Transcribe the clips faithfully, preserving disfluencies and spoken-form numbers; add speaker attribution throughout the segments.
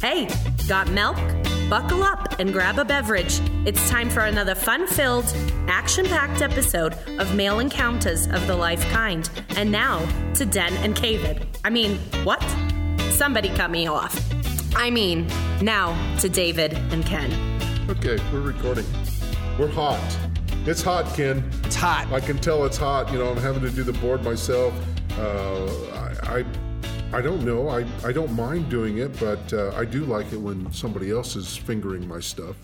Speaker 1: Hey, got milk? Buckle up and grab a beverage. It's time for another fun-filled, action-packed episode of Male Encounters of the Life Kind. And now to Den and David. I mean, what? Somebody cut me off. I mean, now to David and Ken.
Speaker 2: Okay, we're recording. We're hot. It's hot, Ken.
Speaker 3: It's hot.
Speaker 2: I can tell it's hot. You know, I'm having to do the board myself. Uh, I, I I don't know. I, I don't mind doing it, but uh, I do like it when somebody else is fingering my stuff.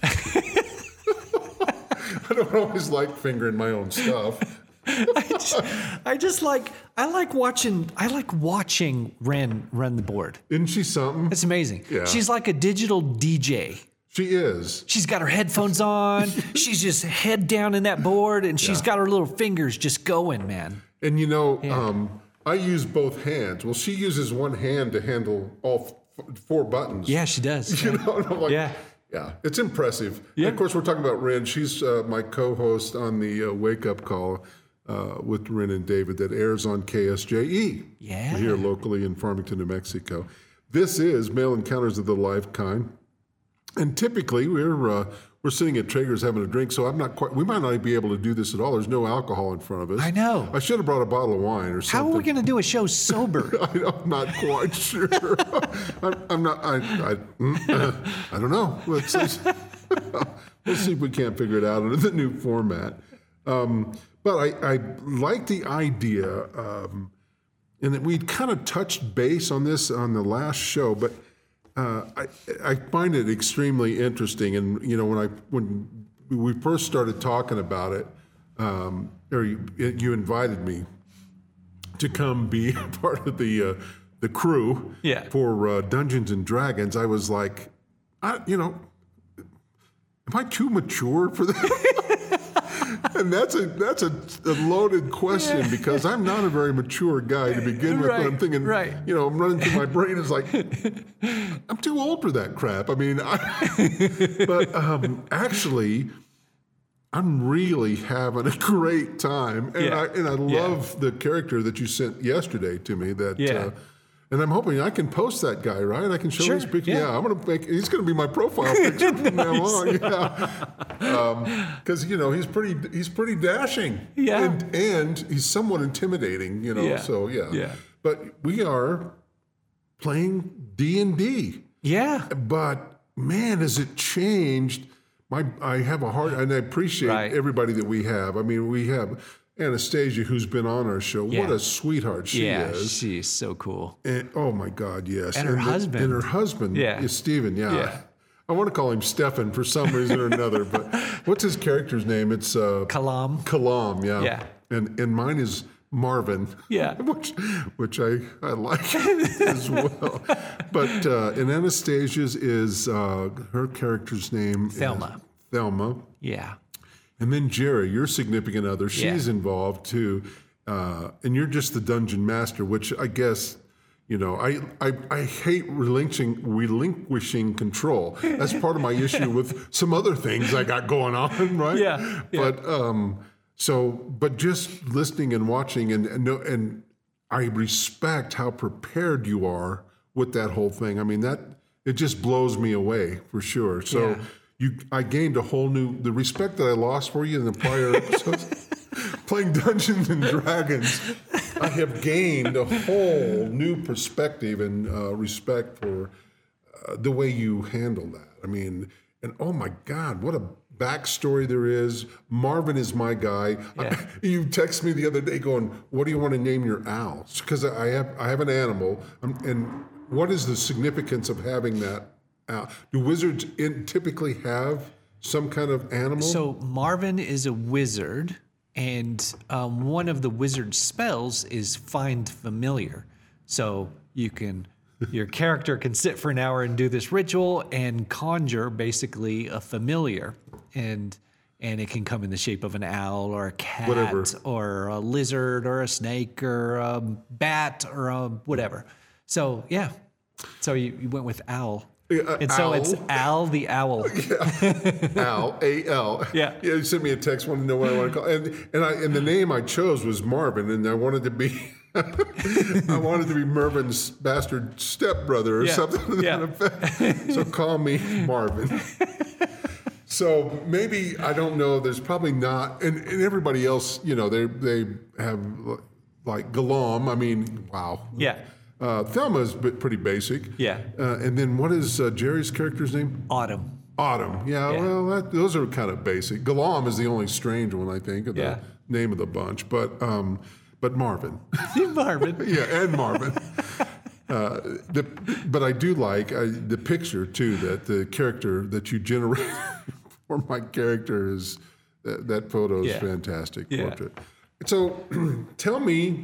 Speaker 2: I don't always like fingering my own stuff.
Speaker 3: I, just, I just like I like watching I like watching Ren run the board.
Speaker 2: Isn't she something?
Speaker 3: It's amazing.
Speaker 2: Yeah.
Speaker 3: She's like a digital D J.
Speaker 2: She is.
Speaker 3: She's got her headphones on. She's just head down in that board, and she's
Speaker 2: Yeah.
Speaker 3: got her little fingers just going, man.
Speaker 2: And you know,
Speaker 3: Yeah.
Speaker 2: um, I use both hands. Well, she uses one hand to handle all f- four buttons.
Speaker 3: Yeah, she does.
Speaker 2: You know, and I'm like,
Speaker 3: Yeah.
Speaker 2: yeah, it's impressive.
Speaker 3: Yeah.
Speaker 2: And of course, we're talking about Ren. She's uh, my co-host on the uh, Wake Up Call uh, with Ren and David that airs on K S J E
Speaker 3: Yeah.
Speaker 2: here locally in Farmington, New Mexico. This is Male Encounters of the Life Kind. And typically, we're uh, we're sitting at Traeger's having a drink, so I'm not quite. We might not be able to do this at all. There's no alcohol in front of us.
Speaker 3: I know.
Speaker 2: I should have brought a bottle of wine or
Speaker 3: How
Speaker 2: something.
Speaker 3: are we going to do a show sober?
Speaker 2: I, I'm not quite sure. I'm, I'm not. I. I, mm, uh, I don't know. Let's see. We'll see if we can't figure it out under the new format. Um, but I, I like the idea, um, and that we'd kind of touched base on this on the last show, but. Uh, I, I find it extremely interesting, and you know when I when we first started talking about it, um, or you, you invited me to come be a part of the uh, the crew
Speaker 3: Yeah.
Speaker 2: for uh, Dungeons and Dragons. I was like, I, you know, am I too mature for that? And that's a that's a, a loaded question
Speaker 3: Yeah.
Speaker 2: because I'm not a very mature guy to begin with.
Speaker 3: Right,
Speaker 2: But I'm thinking,
Speaker 3: right.
Speaker 2: you know, I'm running through my brain is like, I'm too old for that crap. I mean, I, but um, actually, I'm really having a great time, and
Speaker 3: Yeah.
Speaker 2: I and I
Speaker 3: Yeah.
Speaker 2: love the character that you sent yesterday to me. That.
Speaker 3: Yeah.
Speaker 2: Uh, and I'm hoping I can post that guy, right? I can show
Speaker 3: Sure,
Speaker 2: his picture.
Speaker 3: yeah.
Speaker 2: Yeah, I'm gonna make. He's gonna be my profile picture from now on. Yeah, because you know he's pretty. He's pretty dashing.
Speaker 3: Yeah.
Speaker 2: and, and he's somewhat intimidating. You know,
Speaker 3: Yeah.
Speaker 2: so yeah.
Speaker 3: Yeah.
Speaker 2: But we are playing D and D.
Speaker 3: Yeah.
Speaker 2: But man, has it changed? My, I have a hard, and I appreciate
Speaker 3: Right.
Speaker 2: everybody that we have. I mean, we have Anastasia, who's been on our show.
Speaker 3: Yeah.
Speaker 2: What a sweetheart she
Speaker 3: Yeah,
Speaker 2: is.
Speaker 3: she's so cool.
Speaker 2: And, oh my God, yes.
Speaker 3: And her
Speaker 2: the-
Speaker 3: husband.
Speaker 2: And her husband
Speaker 3: Yeah.
Speaker 2: is Steven, yeah.
Speaker 3: Yeah.
Speaker 2: I want to call him Stefan for some reason or another, but what's his character's name? It's uh,
Speaker 3: Kalam.
Speaker 2: Kalam, yeah.
Speaker 3: Yeah.
Speaker 2: And and mine is Marvin.
Speaker 3: Yeah.
Speaker 2: which which I, I like as well. But uh, and Anastasia's is uh, her character's name
Speaker 3: Thelma.
Speaker 2: is Thelma.
Speaker 3: Yeah.
Speaker 2: And then Jerry, your significant other, she's
Speaker 3: Yeah.
Speaker 2: involved too. Uh, and you're just the dungeon master, which I guess, you know, I, I, I hate relinquishing, relinquishing control. That's part of my issue with some other things I got going on, right?
Speaker 3: Yeah, yeah.
Speaker 2: But um, so, but just listening and watching, and and, no- and I respect how prepared you are with that whole thing. I mean, that it just blows me away for sure. So.
Speaker 3: Yeah.
Speaker 2: You, I gained a whole new, the respect that I lost for you in the prior episodes, playing Dungeons and Dragons, I have gained a whole new perspective and uh, respect for uh, the way you handle that. I mean, and oh my God, what a backstory there is. Marvin is my guy.
Speaker 3: Yeah.
Speaker 2: I, you text me the other day going, what do you want to name your owl? Because I have, I have an animal, um, and what is the significance of having that? Uh, do wizards in, typically have some kind of animal?
Speaker 3: So Marvin is a wizard, and um, one of the wizard's spells is find familiar. So you can, your character can sit for an hour and do this ritual and conjure basically a familiar, and and it can come in the shape of an owl or a cat
Speaker 2: Whatever.
Speaker 3: or a lizard or a snake or a bat or a whatever. So yeah, so you, you went with owl.
Speaker 2: Uh,
Speaker 3: And so it's
Speaker 2: owl.
Speaker 3: Al the Owl.
Speaker 2: Al, A L.
Speaker 3: Yeah.
Speaker 2: Yeah, you sent me a text, wanted to know what I want to call. And and I and the name I chose was Marvin, and I wanted to be I wanted to be Mervin's bastard stepbrother or
Speaker 3: Yeah,
Speaker 2: something to that
Speaker 3: yeah.
Speaker 2: effect. So call me Marvin. So maybe, I don't know, there's probably not, and, and everybody else, you know, they they have like Galam. I mean, wow.
Speaker 3: Yeah.
Speaker 2: Uh, Thelma's b- pretty basic.
Speaker 3: Yeah.
Speaker 2: Uh, and then what is uh, Jerry's character's name?
Speaker 3: Autumn.
Speaker 2: Autumn. Yeah,
Speaker 3: Yeah.
Speaker 2: well, that, those are kind of basic. Galam is the only strange one, I think, of the
Speaker 3: Yeah.
Speaker 2: name of the bunch. But um, but Marvin.
Speaker 3: Marvin.
Speaker 2: Yeah, and Marvin. Uh, the, but I do like uh, the picture too. That the character that you generate for my character is that, that photo is
Speaker 3: Yeah.
Speaker 2: fantastic
Speaker 3: Yeah.
Speaker 2: portrait. So tell me,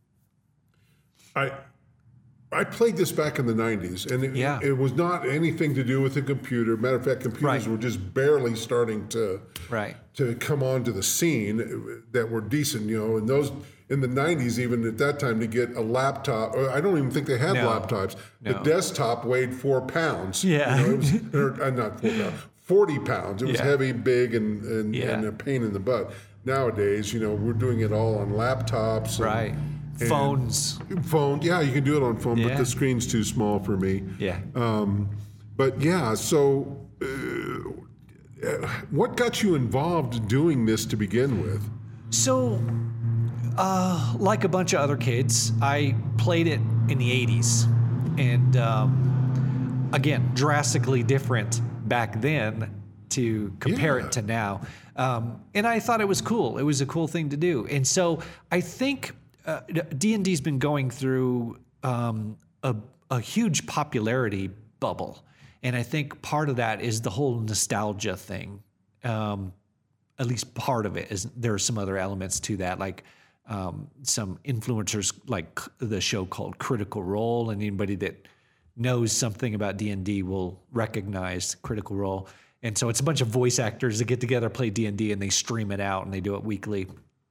Speaker 2: I I played this back in the nineties, and it,
Speaker 3: Yeah.
Speaker 2: it was not anything to do with the computer. Matter of fact, computers
Speaker 3: Right.
Speaker 2: were just barely starting to
Speaker 3: Right.
Speaker 2: to come onto the scene that were decent, you know, in those in the nineties, even at that time, to get a laptop. Or I don't even think they had
Speaker 3: No.
Speaker 2: laptops. The
Speaker 3: No.
Speaker 2: desktop weighed four pounds.
Speaker 3: Yeah.
Speaker 2: You know, it was, or, uh, not four pounds, forty pounds. It was
Speaker 3: Yeah.
Speaker 2: heavy, big, and and,
Speaker 3: Yeah.
Speaker 2: and a pain in the butt. Nowadays, you know, we're doing it all on laptops. and-
Speaker 3: Right.
Speaker 2: and
Speaker 3: Phones.
Speaker 2: Phone, yeah, you can do it on phone, but
Speaker 3: Yeah.
Speaker 2: the screen's too small for me.
Speaker 3: Yeah.
Speaker 2: Um, but yeah, so uh, what got you involved doing this to begin with?
Speaker 3: So, uh, like a bunch of other kids, I played it in the eighties. And um, again, drastically different back then to compare
Speaker 2: Yeah.
Speaker 3: it to now. Um, and I thought it was cool. It was a cool thing to do. And so I think uh, D and D's been going through um, a, a huge popularity bubble. And I think part of that is the whole nostalgia thing. Um, at least part of it is there are some other elements to that, like um, some influencers like the show called Critical Role, and anybody that knows something about D and D will recognize Critical Role. And so it's a bunch of voice actors that get together, play D and D, and they stream it out, and they do it weekly.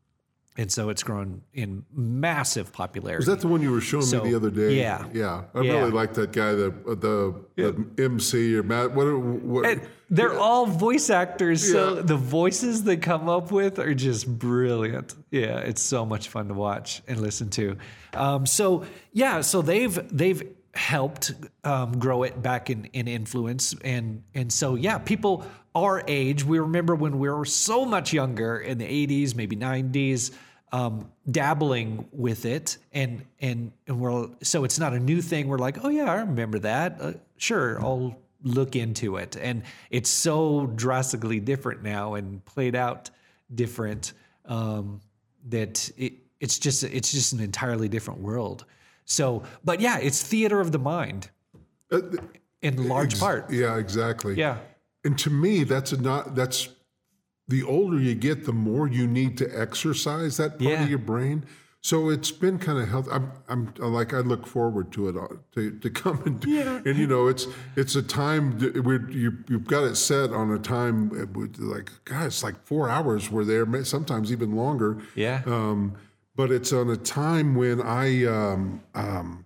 Speaker 3: And so it's grown in massive popularity.
Speaker 2: Was that the one you were showing
Speaker 3: So,
Speaker 2: me the other day?
Speaker 3: yeah.
Speaker 2: Yeah. I
Speaker 3: Yeah.
Speaker 2: really like that guy, the the, the M C or Matt. What? what
Speaker 3: And they're all voice actors, so
Speaker 2: Yeah.
Speaker 3: the voices they come up with are just brilliant. Yeah, it's so much fun to watch and listen to. Um, so yeah, so they've they've helped um, grow it back in, in influence, and and so yeah, people our age, we remember when we were so much younger in the eighties, maybe nineties. Um, dabbling with it, and and and we're so it's not a new thing. We're like, oh yeah, I remember that. Uh, sure, I'll look into it. And it's so drastically different now and played out different um, that it, it's just it's just an entirely different world. So, but yeah, it's theater of the mind
Speaker 2: Uh,
Speaker 3: in large
Speaker 2: ex-
Speaker 3: part.
Speaker 2: Yeah, exactly.
Speaker 3: Yeah,
Speaker 2: And to me, that's a not that's the older you get, the more you need to exercise that part
Speaker 3: Yeah.
Speaker 2: of your brain. So it's been kind of healthy. I'm, I'm like, I look forward to it uh, to, to come and,
Speaker 3: Yeah.
Speaker 2: and you know, it's it's a time that we're you you've got it set on a time uh, with, like, God, it's like four hours. We're there, may- sometimes even longer.
Speaker 3: yeah,
Speaker 2: Um, but it's on a time when I um, um,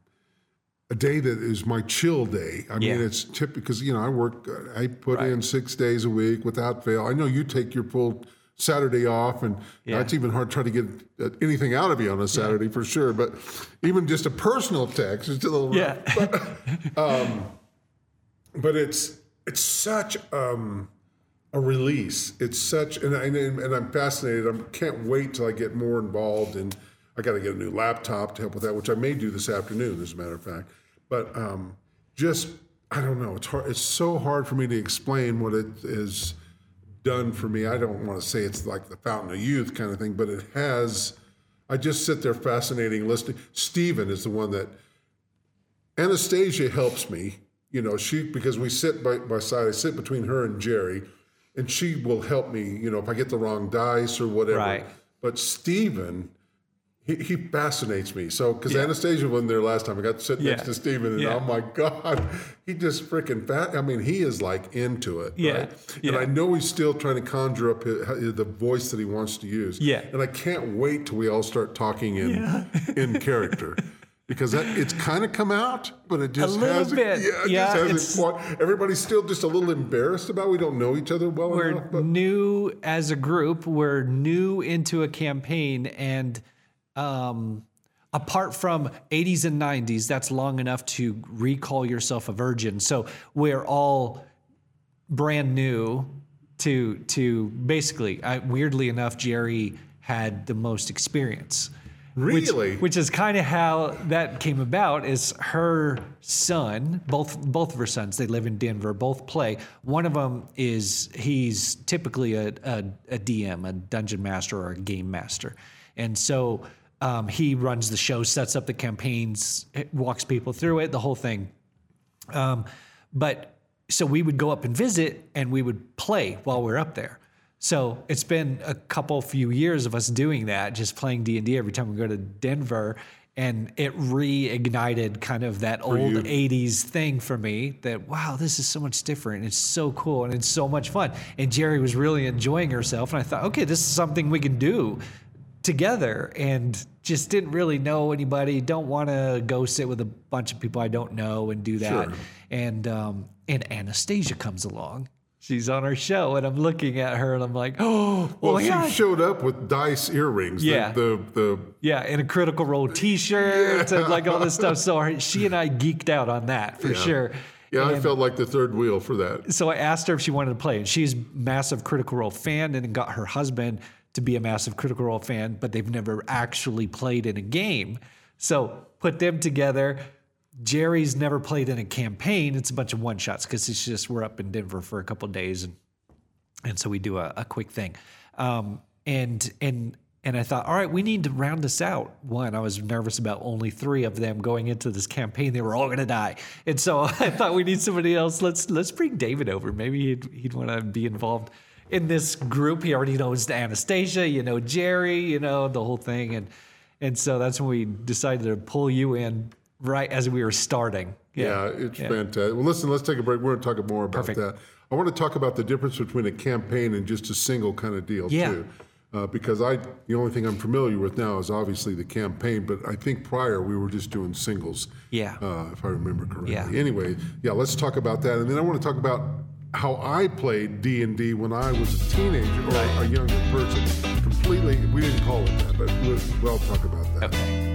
Speaker 2: a day that is my chill day. I mean,
Speaker 3: Yeah.
Speaker 2: it's typical because you know I work. uh, I put
Speaker 3: Right.
Speaker 2: in six days a week without fail. I know you take your full Saturday off, and you know,
Speaker 3: Yeah.
Speaker 2: it's even hard to try to get uh, anything out of you on a Saturday for sure. But even just a personal text is a little rough.
Speaker 3: yeah,
Speaker 2: But, um, but it's it's such um, a release. It's such, and, I, and I'm fascinated. I can't wait till I get more involved. And I got to get a new laptop to help with that, which I may do this afternoon, as a matter of fact. But um, just, I don't know. It's hard. It's so hard for me to explain what it is done for me. I don't want to say it's like the fountain of youth kind of thing, but it has. I just sit there fascinating listening. Stephen is the one that Anastasia helps me. You know, she because we sit by by side. I sit between her and Jerry, and she will help me. You know, if I get the wrong dice or whatever.
Speaker 3: Right.
Speaker 2: But Stephen, he, he fascinates me. So because
Speaker 3: Yeah.
Speaker 2: Anastasia wasn't there last time, I got to sit next
Speaker 3: Yeah.
Speaker 2: to Stephen, and
Speaker 3: Yeah.
Speaker 2: oh my God, he just freaking fat. I mean, he is like into it.
Speaker 3: Yeah.
Speaker 2: Right?
Speaker 3: Yeah.
Speaker 2: And I know he's still trying to conjure up his, the voice that he wants to use.
Speaker 3: Yeah.
Speaker 2: And I can't wait till we all start talking in in character. Because that, it's kind of come out, but it just
Speaker 3: little
Speaker 2: hasn't.
Speaker 3: bit.
Speaker 2: Yeah, it
Speaker 3: Yeah,
Speaker 2: just hasn't
Speaker 3: it's-
Speaker 2: quite. Everybody's still just a little embarrassed about it. We don't know each other well
Speaker 3: we're
Speaker 2: enough. But
Speaker 3: new as a group. We're new into a campaign, and um, apart from eighties and nineties, that's long enough to recall yourself a virgin. So we're all brand new to to basically. I, weirdly enough, Jerry had the most experience.
Speaker 2: Really?
Speaker 3: Which, which is kind of how that came about. Is her son, both both of her sons, they live in Denver, both play. One of them is, he's typically a, a, a D M, a dungeon master or a game master. And so um, he runs the show, sets up the campaigns, walks people through it, the whole thing. Um, but so we would go up and visit, and we would play while we're up there. So it's been a couple few years of us doing that, just playing D and D every time we go to Denver, and it reignited kind of that old
Speaker 2: you.
Speaker 3: eighties thing for me that, wow, this is so much different. It's so cool, and it's so much fun. And Jerry was really enjoying herself, and I thought, okay, this is something we can do together, and just didn't really know anybody, don't want to go sit with a bunch of people I don't know and do that.
Speaker 2: Sure.
Speaker 3: And um, and Anastasia comes along. She's on our show, and I'm looking at her, and I'm like, oh, oh
Speaker 2: Well,
Speaker 3: my
Speaker 2: she
Speaker 3: God.
Speaker 2: showed up with dice earrings.
Speaker 3: Yeah.
Speaker 2: The, the, the
Speaker 3: Yeah, and a Critical Role T-shirt and like all this stuff. So her, she and I geeked out on that for
Speaker 2: Yeah.
Speaker 3: sure.
Speaker 2: yeah, I
Speaker 3: And
Speaker 2: felt like the third wheel for that.
Speaker 3: so I asked her if she wanted to play, and she's a massive Critical Role fan, and got her husband to be a massive Critical Role fan, but they've never actually played in a game. So put them together. Jerry's never played in a campaign. It's a bunch of one shots because it's just we're up in Denver for a couple of days, and and so we do a, a quick thing. Um, and and and I thought, all right, we need to round this out. One, I was nervous about only three of them going into this campaign. They were all going to die, and so I thought we need somebody else. Let's let's bring David over. Maybe he'd he'd want to be involved in this group. He already knows Anastasia, you know, Jerry, you know, the whole thing, and and so that's when we decided to pull you in. Right as we were starting.
Speaker 2: Yeah, it's fantastic. Well, listen, let's take a break. We're going to talk more about
Speaker 3: Perfect.
Speaker 2: that. I want to talk about the difference between a campaign and just a single kind of deal,
Speaker 3: Yeah.
Speaker 2: too. Uh, because I, the only thing I'm familiar with now is obviously the campaign, but I think prior we were just doing singles.
Speaker 3: Yeah.
Speaker 2: Uh, if I remember correctly.
Speaker 3: Yeah.
Speaker 2: Anyway, yeah, let's talk about that. And then I want to talk about how I played D and D when I was a teenager or
Speaker 3: Right.
Speaker 2: a younger person. Completely, we didn't call it that, but we'll, we'll talk about that.
Speaker 3: Okay.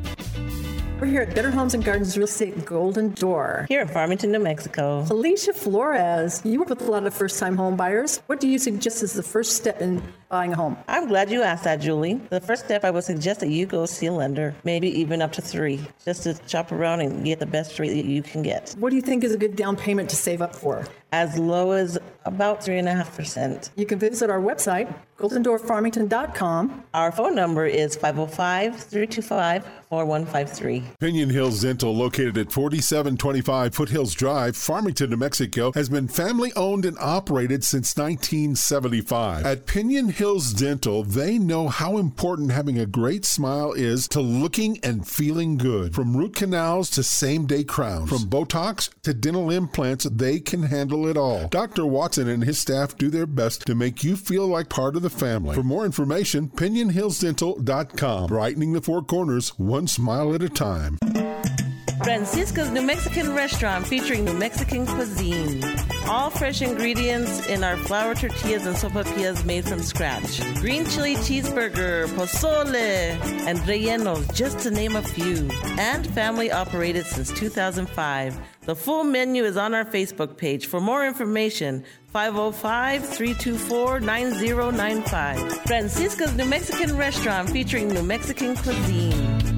Speaker 4: We're here at Better Homes and Gardens Real Estate Golden Door.
Speaker 5: Here in Farmington, New Mexico.
Speaker 4: Alicia Flores, you work with a lot of first-time home buyers. What do you suggest is the first step in buying a home?
Speaker 5: I'm glad you asked that, Julie. The first step, I would suggest that you go see a lender, maybe even up to three, just to shop around and get the best rate that you can get.
Speaker 4: What do you think is a good down payment to save up for?
Speaker 5: As low as about three point five percent.
Speaker 4: You can visit our website, golden door farmington dot com.
Speaker 5: Our phone number is five oh five, three two five, four one five three.
Speaker 6: Pinion Hills Dental, located at forty-seven twenty-five Foothills Drive, Farmington, New Mexico, has been family owned and operated since nineteen seventy-five. At Pinion Hills Dental, they know how important having a great smile is to looking and feeling good. From root canals to same-day crowns, from Botox to dental implants, they can handle it all. Doctor Watson and his staff do their best to make you feel like part of the family. For more information, pinion hills dental dot com. Brightening the four corners, one smile at a time.
Speaker 5: Francisca's New Mexican Restaurant featuring New Mexican cuisine. All fresh ingredients in our flour tortillas and sopapillas made from scratch. Green chili cheeseburger, pozole, and rellenos, just to name a few. And family operated since two thousand five. The full menu is on our Facebook page. For more information, five oh five, three two four, nine oh nine five. Francisca's New Mexican Restaurant featuring New Mexican cuisine.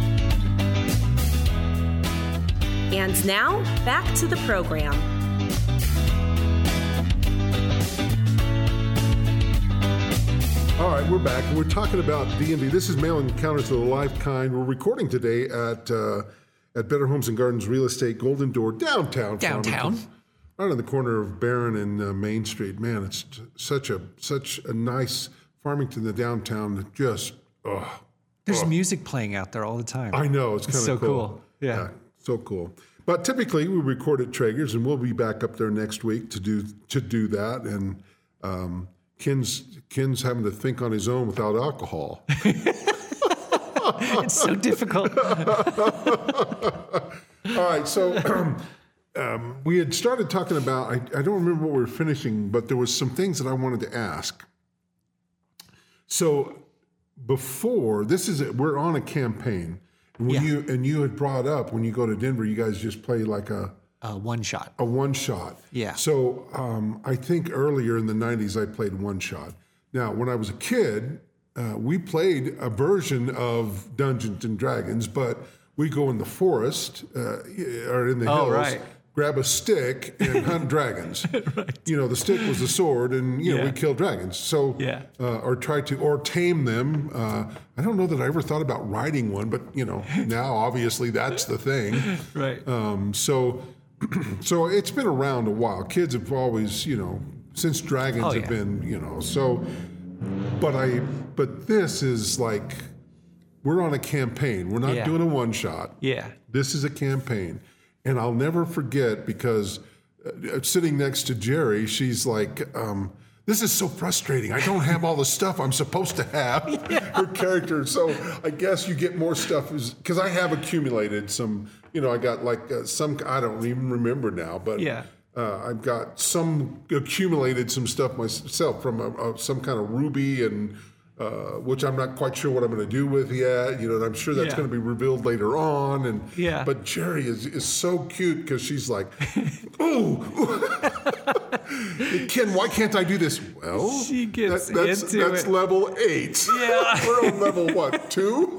Speaker 1: And now, back to the program.
Speaker 2: All right, we're back, and we're talking about D and D. This is Mail Encounters of the Life Kind. We're recording today at uh, at Better Homes and Gardens Real Estate Golden Door, downtown.
Speaker 3: Downtown.
Speaker 2: Farmington, right on the corner of Barron and uh, Main Street. Man, it's t- such a such a nice Farmington, the downtown. That just, oh,
Speaker 3: There's music playing out there all the time.
Speaker 2: I know it's kind of
Speaker 3: so
Speaker 2: cool.
Speaker 3: cool. Yeah.
Speaker 2: so cool. But typically, we record at Traeger's, and we'll be back up there next week to do to do that. And um, Ken's Ken's having to think on his own without alcohol.
Speaker 3: It's so difficult.
Speaker 2: All right, so um, we had started talking about, I, I don't remember what we were finishing, but there was some things that I wanted to ask. So before, this is, we're on a campaign. And when
Speaker 3: Yeah.
Speaker 2: you and you had brought up when you go to Denver, you guys just play like a
Speaker 3: Uh, one shot.
Speaker 2: a one shot.
Speaker 3: Yeah.
Speaker 2: So um, I think earlier in the nineties, I played one shot. Now, when I was a kid, uh, we played a version of Dungeons and Dragons, but we go in the forest uh, or in the
Speaker 3: Oh,
Speaker 2: hills,
Speaker 3: right.
Speaker 2: grab a stick and hunt dragons. Right. You know, the stick was the sword, and you know
Speaker 3: Yeah.
Speaker 2: we killed dragons. So,
Speaker 3: Yeah.
Speaker 2: uh, or try to or tame them. Uh, I don't know that I ever thought about riding one, but you know, now obviously that's the thing.
Speaker 3: Right.
Speaker 2: Um, so, so it's been around a while. Kids have always, you know, since dragons
Speaker 3: Oh,
Speaker 2: have
Speaker 3: yeah.
Speaker 2: been, you know. So, but I, but this is like, we're on a campaign. We're not
Speaker 3: Yeah.
Speaker 2: doing a one shot.
Speaker 3: Yeah.
Speaker 2: This is a campaign, and I'll never forget because uh, sitting next to Jerry, she's like. Um, This is so frustrating. I don't have all the stuff I'm supposed to have. Her character. So I guess you get more stuff because I have accumulated some. You know, I got like uh, some. I don't even remember now, but
Speaker 3: Yeah.
Speaker 2: uh, I've got some accumulated some stuff myself from a, a, some kind of ruby and. Uh, which I'm not quite sure what I'm going to do with yet. You know, and I'm sure that's
Speaker 3: Yeah.
Speaker 2: going to be revealed later on. And
Speaker 3: Yeah.
Speaker 2: but Jerry is is so cute because she's like, "Ooh, Ken, why can't I do this?" Well,
Speaker 3: She gets
Speaker 2: that- that's,
Speaker 3: into
Speaker 2: that's
Speaker 3: it.
Speaker 2: level eight.
Speaker 3: Yeah.
Speaker 2: We're on level what, two?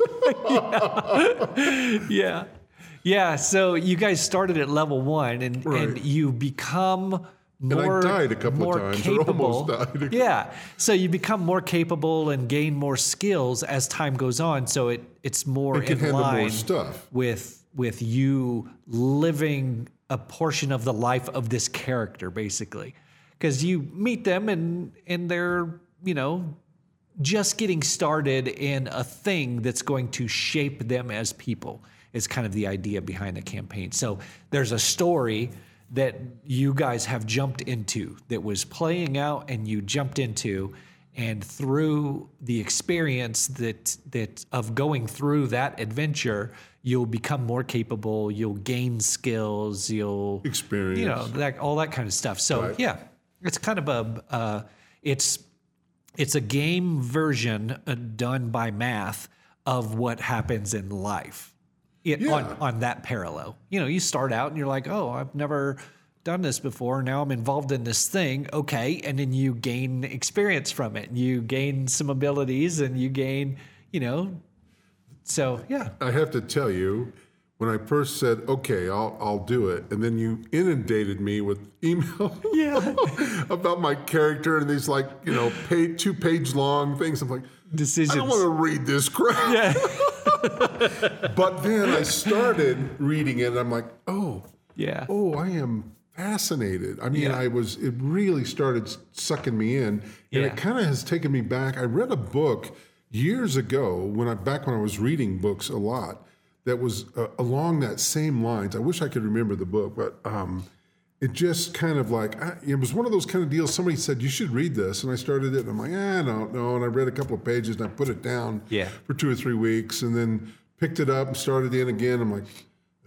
Speaker 3: Yeah. Yeah. So you guys started at level one and,
Speaker 2: Right.
Speaker 3: and you become
Speaker 2: I
Speaker 3: more,
Speaker 2: died a couple of
Speaker 3: more
Speaker 2: times, or
Speaker 3: capable.
Speaker 2: almost died.
Speaker 3: Yeah. So you become more capable and gain more skills as time goes on. So it, it's more
Speaker 2: It can
Speaker 3: in
Speaker 2: handle more
Speaker 3: line
Speaker 2: stuff.
Speaker 3: with with you living a portion of the life of this character, basically. Because you meet them and and they're, you know, just getting started in a thing that's going to shape them as people is kind of the idea behind the campaign. So there's a story that you guys have jumped into that was playing out and you jumped into, and through the experience that that of going through that adventure, you'll become more capable, you'll gain skills, you'll
Speaker 2: Experience.
Speaker 3: you know, that all that kind of stuff. So
Speaker 2: Right.
Speaker 3: yeah, it's kind of a uh, it's it's a game version uh, done by math of what happens in life. It,
Speaker 2: Yeah.
Speaker 3: on, on that parallel. You know, you start out and you're like, oh, I've never done this before. Now I'm involved in this thing. Okay. And then you gain experience from it. You gain some abilities and you gain, you know, so yeah.
Speaker 2: I have to tell you, when I first said, okay, I'll, I'll do it, and then you inundated me with email
Speaker 3: Yeah.
Speaker 2: about my character and these like, you know, page, two page long things. I'm like,
Speaker 3: Decisions.
Speaker 2: I don't want to read this crap.
Speaker 3: Yeah.
Speaker 2: But then I started reading it and I'm like, oh,
Speaker 3: Yeah.
Speaker 2: oh, I am fascinated. I mean,
Speaker 3: Yeah.
Speaker 2: I was, it really started sucking me in. And
Speaker 3: Yeah.
Speaker 2: it kind of has taken me back. I read a book years ago when I, back when I was reading books a lot, that was uh, along that same lines. I wish I could remember the book, but um, it just kind of like, I, it was one of those kind of deals. Somebody said, you should read this. And I started it and I'm like, ah, I don't know. And I read a couple of pages and I put it down
Speaker 3: Yeah.
Speaker 2: for two or three weeks and then picked it up and started in again. I'm like,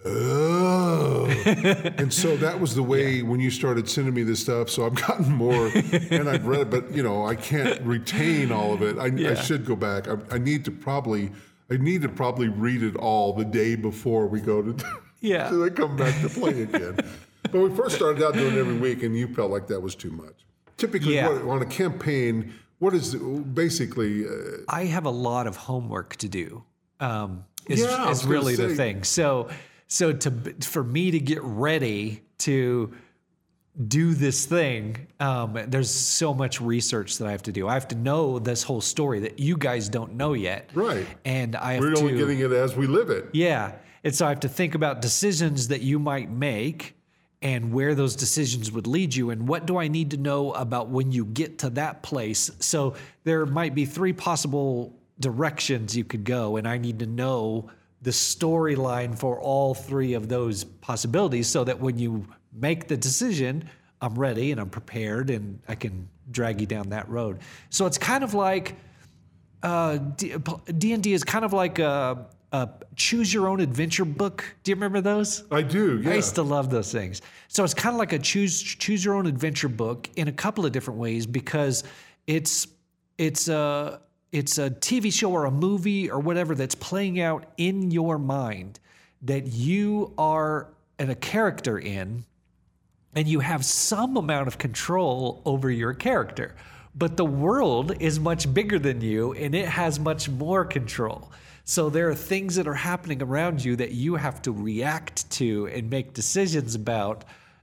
Speaker 2: oh. And so that was the way when you started sending me this stuff. So I've gotten more and I've read it, but you know, I can't retain all of it. I, I should go back. I, I need to probably, I need to probably read it all the day before we go to,
Speaker 3: Yeah.
Speaker 2: so I come back to play again. But we first started out doing it every week and you felt like that was too much. Typically
Speaker 3: Yeah.
Speaker 2: what, on a campaign, what is the, basically, uh,
Speaker 3: I have a lot of homework to do. Um, is,
Speaker 2: Yeah, I was
Speaker 3: is
Speaker 2: gonna
Speaker 3: really the
Speaker 2: say-
Speaker 3: thing. So, so to for me to get ready to do this thing, um, there's so much research that I have to do. I have to know this whole story that you guys don't know yet.
Speaker 2: Right.
Speaker 3: And I have
Speaker 2: we're
Speaker 3: to.
Speaker 2: only getting it as we live it.
Speaker 3: Yeah. And so I have to think about decisions that you might make and where those decisions would lead you. And what do I need to know about when you get to that place? So there might be three possible directions you could go. And I need to know the storyline for all three of those possibilities so that when you make the decision, I'm ready and I'm prepared and I can drag you down that road. So it's kind of like uh, D and D is kind of like a, a choose your own adventure book. Do you remember those?
Speaker 2: I do, yeah.
Speaker 3: I used to love those things. So it's kind of like a choose choose your own adventure book in a couple of different ways because it's it's a it's a T V show or a movie or whatever that's playing out in your mind that you are a character in, and you have some amount of control over your character. But the world is much bigger than you, and it has much more control. So there are things that are happening around you that you have to react to and make decisions about,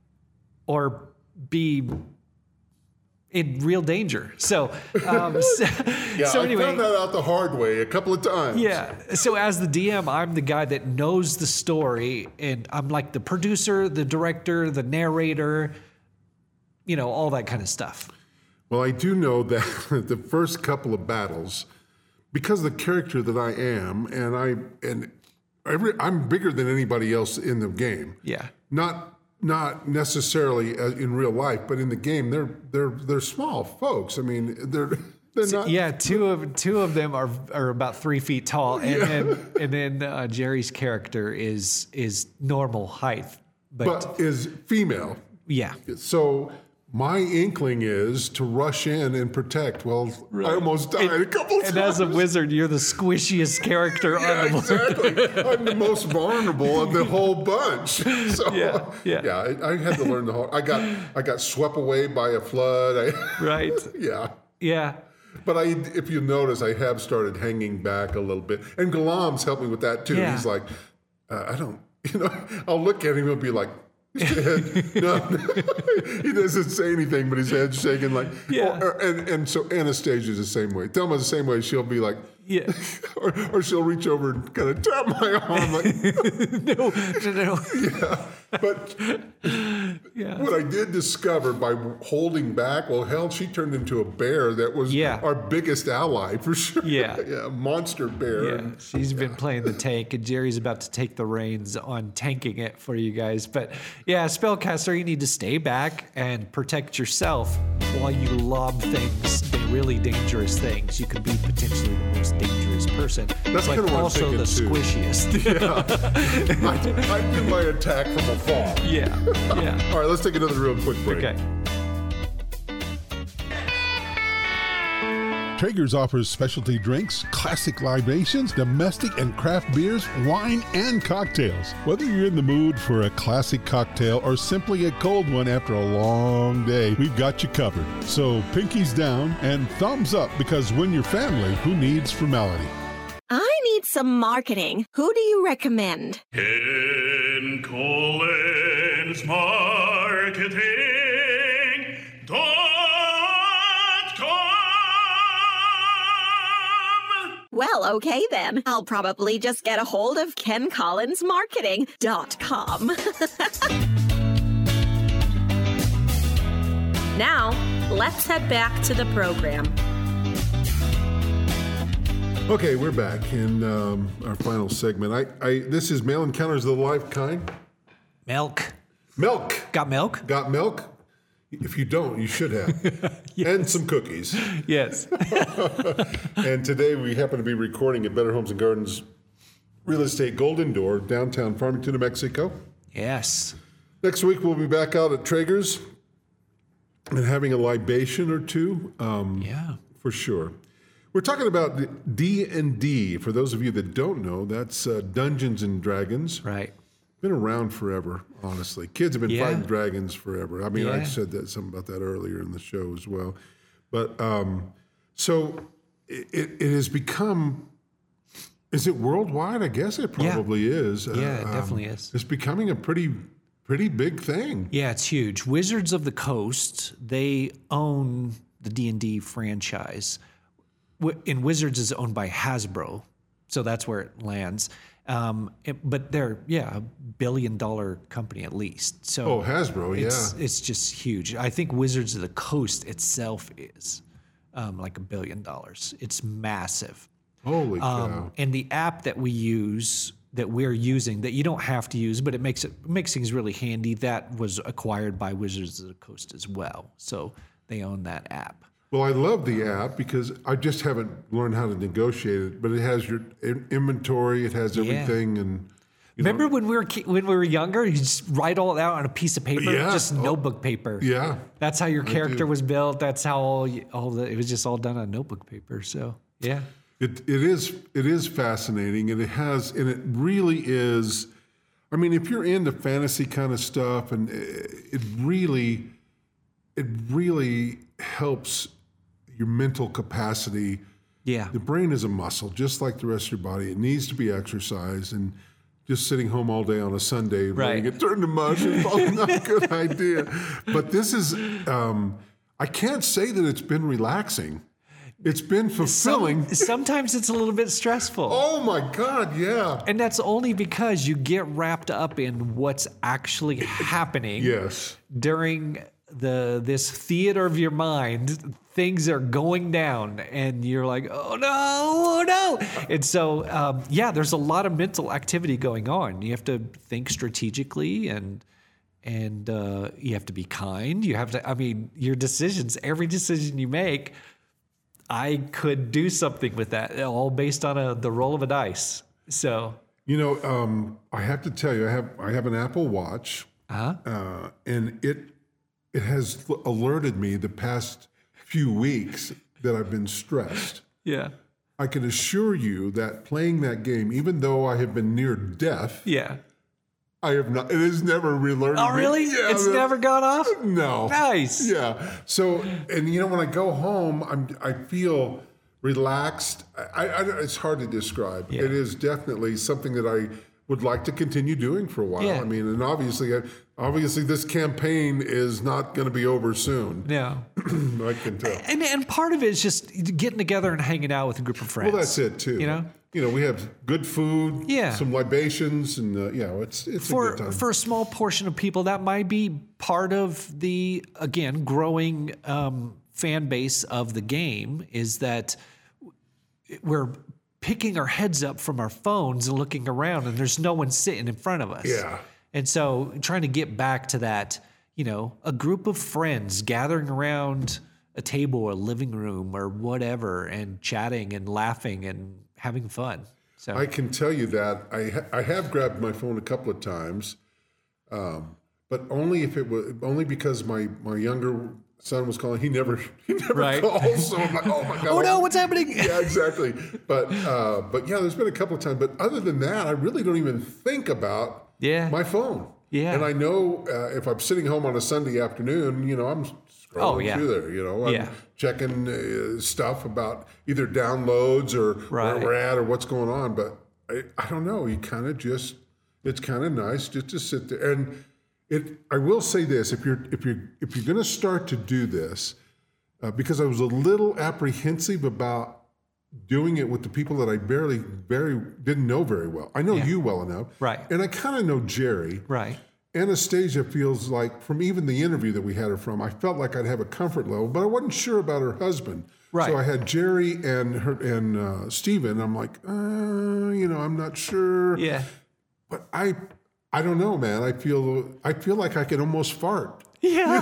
Speaker 3: or be in real danger. So, um, so,
Speaker 2: Yeah,
Speaker 3: so
Speaker 2: I
Speaker 3: anyway,
Speaker 2: found that out the hard way a couple of times.
Speaker 3: yeah. So as the D M, I'm the guy that knows the story, and I'm like the producer, the director, the narrator, you know, all that kind of stuff.
Speaker 2: Well, I do know that the first couple of battles, because of the character that I am, and I and every, I'm bigger than anybody else in the game.
Speaker 3: Yeah.
Speaker 2: Not not necessarily as in real life, but in the game, they're they're they're small folks. I mean, they're they're not.
Speaker 3: Yeah, two of two of them are are about three feet tall, and
Speaker 2: Yeah.
Speaker 3: then and then uh, Jerry's character is is normal height, but,
Speaker 2: but is female.
Speaker 3: yeah,
Speaker 2: So my inkling is to rush in and protect. Well, I almost died a couple of
Speaker 3: and
Speaker 2: times.
Speaker 3: as a wizard, you're the squishiest character
Speaker 2: Yeah,
Speaker 3: on the
Speaker 2: exactly. I'm the most vulnerable of the whole bunch. So,
Speaker 3: Yeah, yeah.
Speaker 2: yeah. I, I had to learn the whole. I got I got swept away by a flood. I,
Speaker 3: right.
Speaker 2: yeah,
Speaker 3: Yeah,
Speaker 2: but I, if you notice, I have started hanging back a little bit, and Galam's helped me with that too.
Speaker 3: Yeah.
Speaker 2: He's like, uh, I don't, you know, I'll look at him, he'll be like. His head, no, he doesn't say anything, but his head's shaking like.
Speaker 3: Yeah.
Speaker 2: Or, and and so Anastasia's the same way. Thelma's the same way. She'll be like,
Speaker 3: yeah.
Speaker 2: or, or she'll reach over and kind of tap my arm like,
Speaker 3: no, no, no.
Speaker 2: yeah. But
Speaker 3: Yeah.
Speaker 2: what I did discover by holding back, well, hell, she turned into a bear that was
Speaker 3: Yeah.
Speaker 2: our biggest ally for sure.
Speaker 3: Yeah.
Speaker 2: yeah, a monster bear.
Speaker 3: Yeah, she's been playing the tank, and Jerry's about to take the reins on tanking it for you guys. But yeah, spellcaster, you need to stay back and protect yourself while you lob things, the really dangerous things. You could be potentially the most dangerous person,
Speaker 2: That's
Speaker 3: but
Speaker 2: kinda what I'm
Speaker 3: also the
Speaker 2: thinking, too.
Speaker 3: squishiest.
Speaker 2: I, I do my attack from afar.
Speaker 3: yeah, yeah.
Speaker 2: All right, let's take another real quick break.
Speaker 3: Okay.
Speaker 6: Traeger's offers specialty drinks, classic libations, domestic and craft beers, wine, and cocktails. Whether you're in the mood for a classic cocktail or simply a cold one after a long day, we've got you covered. So pinkies down and thumbs up, because when you're family, who needs formality?
Speaker 7: I need some marketing. Who do you recommend?
Speaker 8: Ken Collins Marketing dot com.
Speaker 7: Well, okay then. I'll probably just get a hold of ken collins marketing dot com.
Speaker 1: Now, let's head back to the program.
Speaker 2: Okay, we're back in um, our final segment. I, I, this is Mail Encounters of the Life Kind.
Speaker 3: Milk.
Speaker 2: Milk.
Speaker 3: Got milk?
Speaker 2: Got milk? If you don't, you should have. And some cookies.
Speaker 3: Yes.
Speaker 2: And today we happen to be recording at Better Homes and Gardens Real Estate Golden Door, downtown Farmington, New Mexico.
Speaker 3: Yes.
Speaker 2: Next week we'll be back out at Traeger's and having a libation or two, um,
Speaker 3: Yeah.
Speaker 2: for sure. We're talking about D and D. For those of you that don't know, that's uh, Dungeons and Dragons.
Speaker 3: Right.
Speaker 2: Been around forever, honestly. Kids have been
Speaker 3: Yeah.
Speaker 2: fighting dragons forever. I mean, I
Speaker 3: Yeah.
Speaker 2: said that something about that earlier in the show as well. But um, so it, it, it has become. Is it worldwide? I guess it
Speaker 3: Yeah.
Speaker 2: probably is.
Speaker 3: Yeah, it
Speaker 2: um,
Speaker 3: definitely is.
Speaker 2: It's becoming a pretty, pretty big thing.
Speaker 3: Yeah, it's huge. Wizards of the Coast, they own the D and D franchise. W- And Wizards is owned by Hasbro, so that's where it lands. Um, it- but they're, yeah, a billion dollar company at least. So
Speaker 2: Oh, Hasbro,
Speaker 3: it's,
Speaker 2: yeah.
Speaker 3: it's just huge. I think Wizards of the Coast itself is um, like a billion dollars. It's massive.
Speaker 2: Holy cow!
Speaker 3: Um, and the app that we use, that we're using, that you don't have to use, but it makes it makes things really handy, that was acquired by Wizards of the Coast as well. So they own that app.
Speaker 2: Well, I love the app because I just haven't learned how to negotiate it. But it has your in- inventory, it has everything, and you know,
Speaker 3: Remember when we were ki- when we were younger, you just write all that out on a piece of paper,
Speaker 2: Yeah.
Speaker 3: just
Speaker 2: Oh.
Speaker 3: notebook paper.
Speaker 2: Yeah.
Speaker 3: That's how your character
Speaker 2: do.
Speaker 3: was built. That's how all, y- all the, it was just all done on notebook paper. So Yeah.
Speaker 2: It it is it is fascinating, and it has and it really is. I mean, if you're into fantasy kind of stuff, and it, it really it really helps your mental capacity.
Speaker 3: Yeah.
Speaker 2: The brain is a muscle, just like the rest of your body. It needs to be exercised, and just sitting home all day on a Sunday,
Speaker 3: Right.
Speaker 2: letting it turn to mush is probably not a good idea. But this is, um, I can't say that it's been relaxing. It's been fulfilling.
Speaker 3: Some, sometimes it's a little bit stressful.
Speaker 2: Oh my God, yeah.
Speaker 3: And that's only because you get wrapped up in what's actually happening.
Speaker 2: Yes.
Speaker 3: During the this theater of your mind, things are going down, and you're like, oh no, oh no. And so, um, yeah, there's a lot of mental activity going on. You have to think strategically, and and uh, you have to be kind. You have to, I mean, your decisions, every decision you make, I could do something with that, all based on a the roll of a dice. So,
Speaker 2: You know, um, I have to tell you, I have I have an Apple Watch,
Speaker 3: uh-huh.
Speaker 2: uh, and it it has alerted me the past few weeks that I've been stressed.
Speaker 3: yeah,
Speaker 2: I can assure you that playing that game, even though I have been near death,
Speaker 3: yeah.
Speaker 2: I have not. It has never alerted
Speaker 3: Oh,
Speaker 2: me.
Speaker 3: really?
Speaker 2: Yeah,
Speaker 3: It's
Speaker 2: that-
Speaker 3: never gone off?
Speaker 2: No.
Speaker 3: Nice.
Speaker 2: Yeah. So, and you know, when I go home, I'm I feel relaxed. I, I it's hard to describe.
Speaker 3: Yeah.
Speaker 2: It is definitely something that I would like to continue doing for a while.
Speaker 3: Yeah.
Speaker 2: I mean, and obviously, obviously, this campaign is not going to be over soon.
Speaker 3: No.
Speaker 2: I can tell.
Speaker 3: And and part of it is just getting together and hanging out with a group of friends.
Speaker 2: Well, that's it too.
Speaker 3: You know,
Speaker 2: you know, we have good food,
Speaker 3: Yeah.
Speaker 2: some libations, and uh, you know, it's it's a
Speaker 3: for
Speaker 2: good time.
Speaker 3: for a small portion of people, that might be part of the again growing um, fan base of the game. Is that we're picking our heads up from our phones and looking around, and there's no one sitting in front of us.
Speaker 2: Yeah.
Speaker 3: And so trying to get back to that, you know, a group of friends gathering around a table or a living room or whatever and chatting and laughing and having fun. So
Speaker 2: I can tell you that I ha- I have grabbed my phone a couple of times, um, but only if it was only because my, my younger son was calling. He never he never
Speaker 3: Right.
Speaker 2: calls. So I'm like, oh my God.
Speaker 3: oh no, what's happening?
Speaker 2: Yeah, exactly. But uh, but yeah, there's been a couple of times. But other than that, I really don't even think about
Speaker 3: Yeah.
Speaker 2: my phone.
Speaker 3: Yeah.
Speaker 2: And I know uh, if I'm sitting home on a Sunday afternoon, you know, I'm scrolling
Speaker 3: Oh, yeah.
Speaker 2: through there. You know, I'm
Speaker 3: Yeah.
Speaker 2: checking uh, stuff about either downloads or
Speaker 3: Right.
Speaker 2: where we're at or what's going on. But I, I don't know. You kind of just it's kind of nice just to sit there. And it. I will say this: if you're if you're if you're going to start to do this, uh, because I was a little apprehensive about doing it with the people that I barely, very didn't know very well. I know
Speaker 3: Yeah.
Speaker 2: you well enough,
Speaker 3: Right.
Speaker 2: And I kind of know Jerry,
Speaker 3: Right.
Speaker 2: Anastasia feels like, from even the interview that we had her from, I felt like I'd have a comfort level, but I wasn't sure about her husband.
Speaker 3: Right.
Speaker 2: So I had Jerry and her and uh, Steven. I'm like, uh, you know, I'm not sure.
Speaker 3: Yeah.
Speaker 2: But I, I don't know, man. I feel, I feel like I could almost fart.
Speaker 3: Yeah.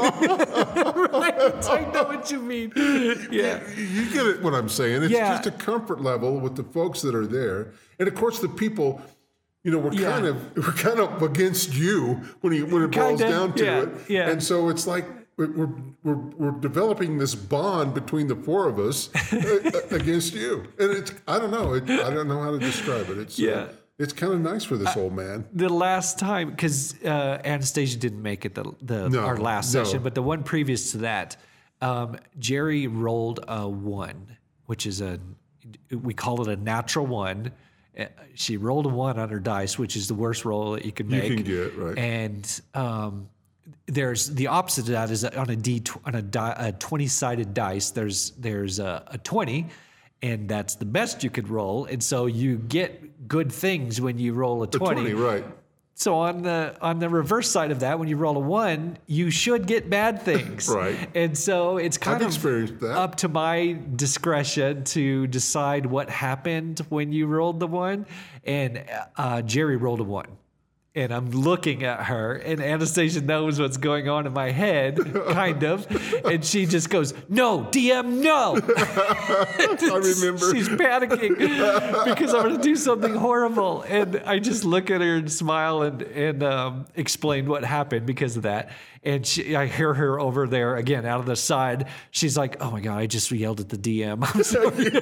Speaker 3: right. I know what you mean. Yeah.
Speaker 2: You get it, what I'm saying. It's
Speaker 3: Yeah.
Speaker 2: just a comfort level with the folks that are there, and of course the people. You know, we're
Speaker 3: Yeah.
Speaker 2: kind of we're kind of against you when you when it boils
Speaker 3: Kinda,
Speaker 2: down to
Speaker 3: yeah,
Speaker 2: it.
Speaker 3: yeah.
Speaker 2: And so it's like we're we're we're, we're developing this bond between the four of us uh, against you, and it's I don't know it, I don't know how to describe it. It's
Speaker 3: Yeah.
Speaker 2: uh, it's kind of nice for this old man.
Speaker 3: The last time, because uh, Anastasia didn't make it the, the
Speaker 2: No,
Speaker 3: our last
Speaker 2: no.
Speaker 3: session, but the one previous to that, um, Jerry rolled a one, which is a we call it a natural one. Uh, She rolled a one on her dice, which is the worst roll that you can
Speaker 2: You
Speaker 3: make.
Speaker 2: can get, right.
Speaker 3: And um, there's the opposite of that is on a d tw- on a, di- a twenty sided dice. There's there's a, a twenty, and that's the best you could roll. And so you get good things when you roll a
Speaker 2: The
Speaker 3: twenty.
Speaker 2: twenty, right?
Speaker 3: So on the on the reverse side of that, when you roll a one, you should get bad things.
Speaker 2: Right.
Speaker 3: And so it's kind
Speaker 2: I've
Speaker 3: of
Speaker 2: experienced that.
Speaker 3: up to my discretion to decide what happened when you rolled the one. And uh, Jerry rolled a one. And I'm looking at her, and Anastasia knows what's going on in my head, kind of. And she just goes, "No, D M, no!"
Speaker 2: I remember.
Speaker 3: She's panicking because I'm going to do something horrible. And I just look at her and smile and, and um, explain what happened because of that. And she, I hear her over there again out of the side. She's like, "Oh my God, I just yelled at the D M." I'm sorry.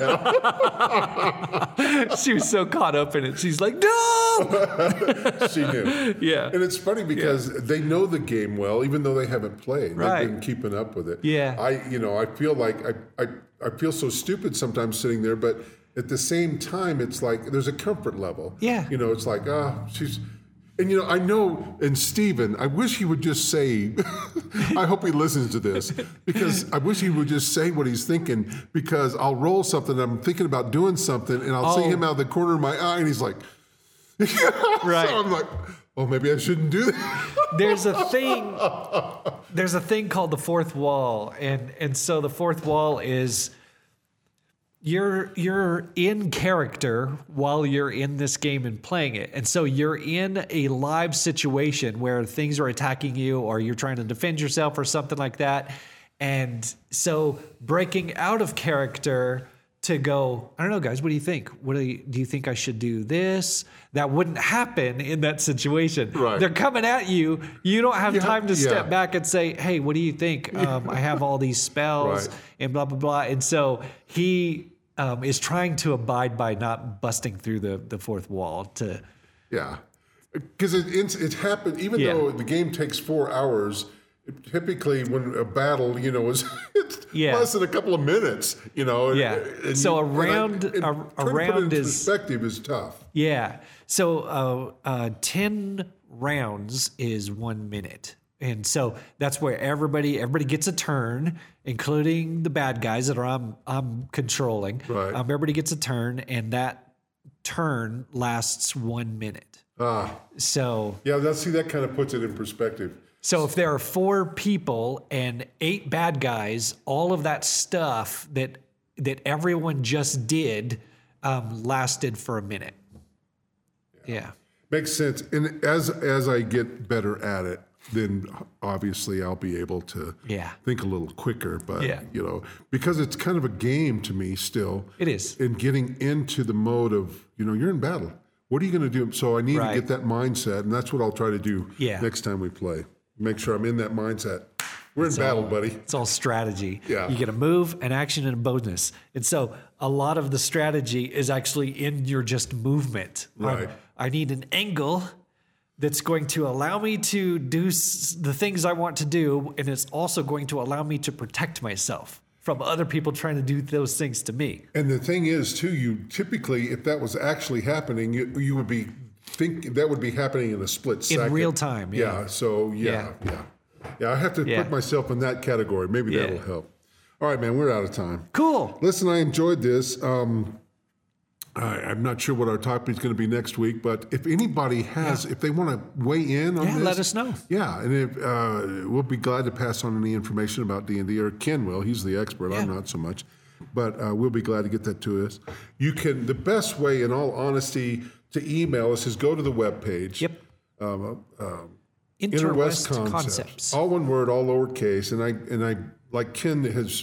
Speaker 3: She was so caught up in it. She's like, "No!"
Speaker 2: She knew.
Speaker 3: Yeah.
Speaker 2: And it's funny because yeah. they know the game well, even though they haven't played.
Speaker 3: Right.
Speaker 2: They've been keeping up with it.
Speaker 3: Yeah.
Speaker 2: I, you know, I feel like I, I, I feel so stupid sometimes sitting there, but at the same time, it's like there's a comfort level.
Speaker 3: Yeah.
Speaker 2: You know, it's like, ah, oh, she's, and you know, I know, and Stephen, I wish he would just say, I hope he listens to this, because I wish he would just say what he's thinking, because I'll roll something, I'm thinking about doing something, and I'll
Speaker 3: oh.
Speaker 2: see him out of the corner of my eye, and he's like,
Speaker 3: right.
Speaker 2: So I'm like, oh, maybe I shouldn't do that.
Speaker 3: There's a thing. There's a thing called the fourth wall, and and so the fourth wall is you're you're in character while you're in this game and playing it, and so you're in a live situation where things are attacking you, or you're trying to defend yourself, or something like that, and so breaking out of character to go, I don't know, guys, what do you think? What do you, do you think I should do this? That wouldn't happen in that situation.
Speaker 2: Right.
Speaker 3: They're coming at you. You don't have
Speaker 2: Yeah,
Speaker 3: time to
Speaker 2: yeah.
Speaker 3: step back and say, hey, what do you think? Um, I have all these spells
Speaker 2: Right.
Speaker 3: and blah, blah, blah. And so he um, is trying to abide by not busting through the, the fourth wall to...
Speaker 2: Yeah. Because it, it's, it happened, even
Speaker 3: Yeah.
Speaker 2: though the game takes four hours, typically when a battle, you know, is it's
Speaker 3: Yeah.
Speaker 2: less than a couple of minutes, you know.
Speaker 3: Yeah.
Speaker 2: and
Speaker 3: So a
Speaker 2: you- and I-
Speaker 3: round-
Speaker 2: and
Speaker 3: a-
Speaker 2: trying
Speaker 3: a
Speaker 2: to put it
Speaker 3: round
Speaker 2: into
Speaker 3: is-
Speaker 2: perspective is tough.
Speaker 3: Yeah. So uh, uh, ten rounds is one minute. And so that's where everybody everybody gets a turn, including the bad guys that are I'm, I'm controlling.
Speaker 2: Right.
Speaker 3: Um, everybody gets a turn, and that turn lasts one minute.
Speaker 2: Ah,
Speaker 3: So
Speaker 2: yeah. That's see that kind of puts it in perspective.
Speaker 3: so if there are four people and eight bad guys, all of that stuff that that everyone just did um, lasted for a minute. Yeah.
Speaker 2: Makes sense. And as as I get better at it, then obviously I'll be able to
Speaker 3: Yeah.
Speaker 2: think a little quicker. But,
Speaker 3: Yeah.
Speaker 2: you know, because it's kind of a game to me still.
Speaker 3: It is.
Speaker 2: And getting into the mode of, you know, you're in battle. What are you going to do? So I need
Speaker 3: Right.
Speaker 2: to get that mindset, and that's what I'll try to do
Speaker 3: Yeah.
Speaker 2: next time we play. Make sure I'm in that mindset. We're in battle, buddy.
Speaker 3: It's all strategy.
Speaker 2: Yeah.
Speaker 3: You get a move, an action, and a bonus. And so a lot of the strategy is actually in your just movement.
Speaker 2: Right.
Speaker 3: Um, I need an angle that's going to allow me to do s- the things I want to do, and it's also going to allow me to protect myself from other people trying to do those things to me.
Speaker 2: And the thing is, too, you typically, if that was actually happening, you, you would be think that would be happening in a split second.
Speaker 3: real time, yeah.
Speaker 2: So yeah, yeah, yeah. I have to
Speaker 3: Yeah.
Speaker 2: put myself in that category. Maybe
Speaker 3: Yeah.
Speaker 2: that'll help. All right, man. We're out of time.
Speaker 3: Cool.
Speaker 2: Listen, I enjoyed this. Um, I, I'm not sure what our topic is going to be next week, but if anybody has, if they want to weigh in on
Speaker 3: Yeah,
Speaker 2: this,
Speaker 3: let us know.
Speaker 2: Yeah, and if, uh, we'll be glad to pass on any information about D and D, or Ken will. He's the expert. I'm
Speaker 3: Yeah.
Speaker 2: not so much, but uh, we'll be glad to get that to us. You can. The best way, in all honesty, to email us is go to the webpage.
Speaker 3: Yep.
Speaker 2: Um, uh,
Speaker 3: Interwest
Speaker 2: Interwest
Speaker 3: Concepts.
Speaker 2: Concepts. All one word, all lowercase, and I and I like Ken has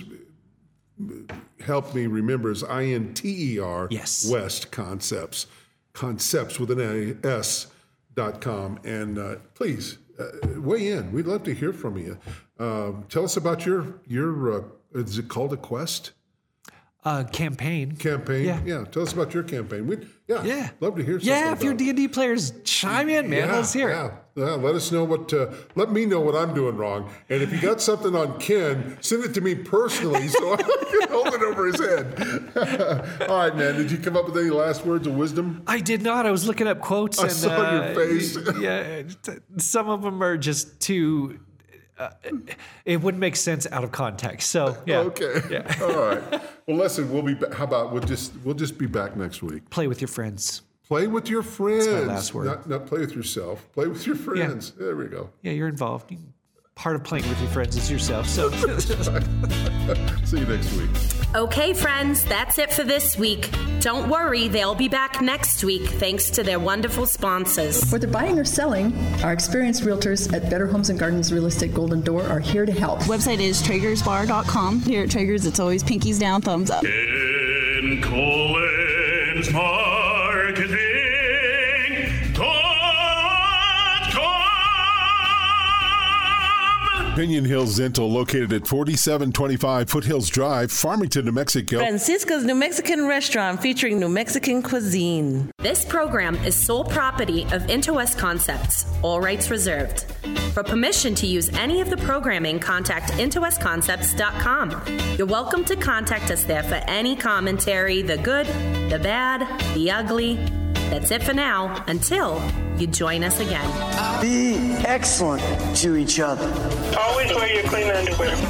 Speaker 2: helped me remember is I N T E R
Speaker 3: Yes.
Speaker 2: West Concepts, concepts with an A S dot com, and uh, please uh, weigh in. We'd love to hear from you. Um, tell us about your your uh, is it called a quest
Speaker 3: Uh, campaign.
Speaker 2: campaign?
Speaker 3: Yeah.
Speaker 2: yeah. Tell us about your campaign. We yeah,
Speaker 3: Yeah.
Speaker 2: love to hear. Something
Speaker 3: Yeah, if you're
Speaker 2: about it.
Speaker 3: D and D players, chime in, man.
Speaker 2: Yeah,
Speaker 3: Let's hear
Speaker 2: yeah,
Speaker 3: it.
Speaker 2: yeah. Let us know what. Uh, let me know what I'm doing wrong. And if you got something on Ken, send it to me personally so I can hold it over his head. All right, man. Did you come up with any last words of wisdom?
Speaker 3: I did not. I was looking up quotes.
Speaker 2: I
Speaker 3: and,
Speaker 2: saw
Speaker 3: uh,
Speaker 2: your face.
Speaker 3: Yeah, t- some of them are just too. Uh, it wouldn't make sense out of context. So yeah.
Speaker 2: Okay.
Speaker 3: Yeah.
Speaker 2: All right. Well, listen. We'll be. Ba- how about we'll just we'll just be back next week.
Speaker 3: Play with your friends.
Speaker 2: Play with your friends.
Speaker 3: my last word.
Speaker 2: Not, not play with yourself. Play with your friends. There we go.
Speaker 3: Yeah, you're involved. You, part of playing with your friends is yourself. So
Speaker 2: See you next week.
Speaker 1: Okay, friends, that's it for this week. Don't worry, they'll be back next week thanks to their wonderful sponsors.
Speaker 4: Whether buying or selling, our experienced realtors at Better Homes and Gardens Real Estate Golden Door are here to help.
Speaker 9: Website is traegers bar dot com. Here at Traegers, it's always pinkies down, thumbs up.
Speaker 8: Ken Collins Marketing dot com.
Speaker 6: Pinion Hills Dental, located at forty-seven twenty-five Foothills Drive, Farmington, New Mexico.
Speaker 5: Francisco's New Mexican Restaurant featuring New Mexican cuisine.
Speaker 1: This program is sole property of Interwest Concepts, all rights reserved. For permission to use any of the programming, contact interwest concepts dot com. You're welcome to contact us there for any commentary, the good, the bad, the ugly. That's it for now, until you join us again.
Speaker 10: Be excellent to each other.
Speaker 11: Always wear your clean underwear.